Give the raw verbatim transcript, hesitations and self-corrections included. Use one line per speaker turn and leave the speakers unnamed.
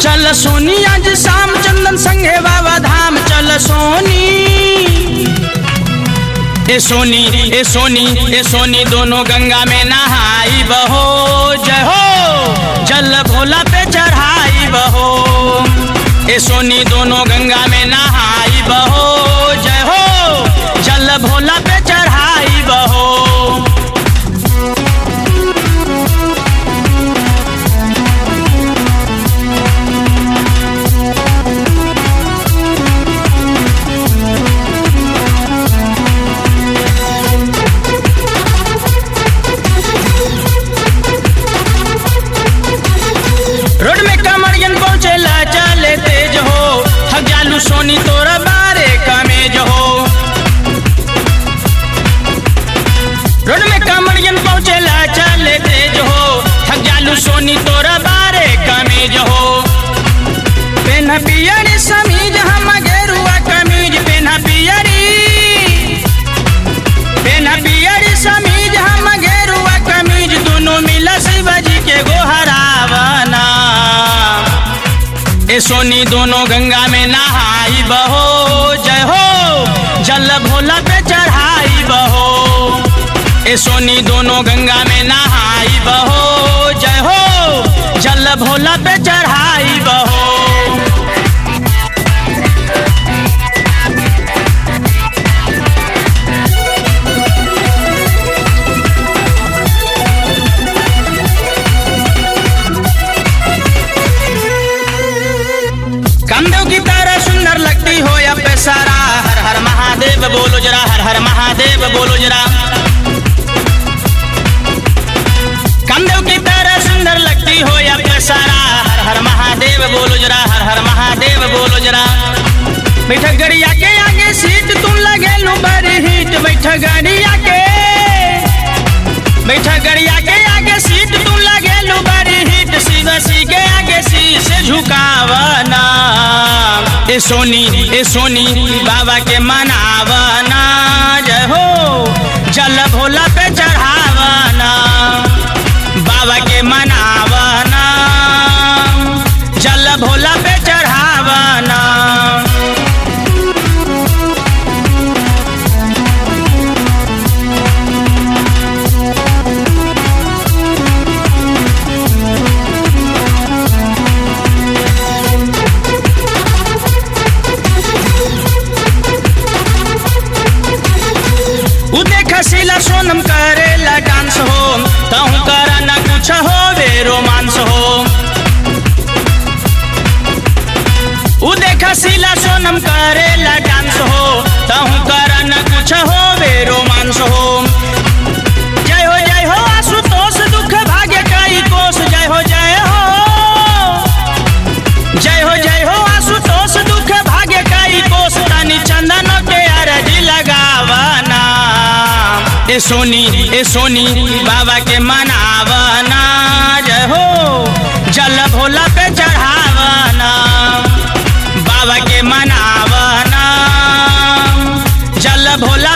चल सोनी आज शाम चंदन संगे बाबा धाम चल सोनी। ए सोनी ए सोनी ए सोनी दोनों गंगा में नहाई बहो जय हो जल भोला पे चढ़ाई बहो। ए सोनी दोनों गंगा में नहाई बहो जय हो जल भोला पे चढ़ाई बहो। रोड में कमरियन पहुँचेला चले तेज हो थक जालू सोनी तोरा बारे कमेज हो। रोड में कमरियन पहुँचेला चले तेज हो थक जालू सोनी तोरा बारे कमेज हो। पेन्हा पियरी समीज हम गेरुआ कमीज पेन्हा पियरी पेन्हा पियरी समीज हम गेरुआ कमीज दोनों मिला शिवाजी के गोहरावना। ए सोनी दोनों गंगा में नहाई बहो जय हो जल भोला पे चढ़ाई बहो। ए सोनी दोनों गंगा में नहाई बहो जय हो जल भोला पे चढ़ाई बहो। कामदेव की तरह सुंदर लगती हो या पेसारा हर हर महादेव बोलो जरा हर हर महादेव बोलो जरा। कामदेव की तरह सुंदर लगती हो या पेसारा हर हर महादेव बोलो जरा हर हर महादेव बोलो जरा। बैठक गड़िया के आगे सीट तुम लगे लू बड़ी हिट बैठक गड़िया के बैठक गड़िया के आगे सीट तुम लगे लू बड़ी हिट शिव सी के आगे सी से झुकावना। ए सोनी ए सोनी बाबा के मनावना जय हो जल भोला पे चढ़ावना। बाबा के मनावना जल भोला पे चढ़ावना। शीला सोनम करेला डांस हो तहु करा न कुछ हो वे रोमांस हो। उ देखा शीला सोनम करेला डांस हो तहु करा न कुछ हो वे रोमांस हो। जय हो जय हो आशुतोष दुख भाग्य कई कोस जय हो जय हो जय हो जय हो आशुतोष दुख भाग्य कई कोस तनी चंदन के अरजी लगावना। ए सोनी ए सोनी बाबा के मनावना जय हो जल भोला पे चढ़ावना। बाबा के मनावना जल भोला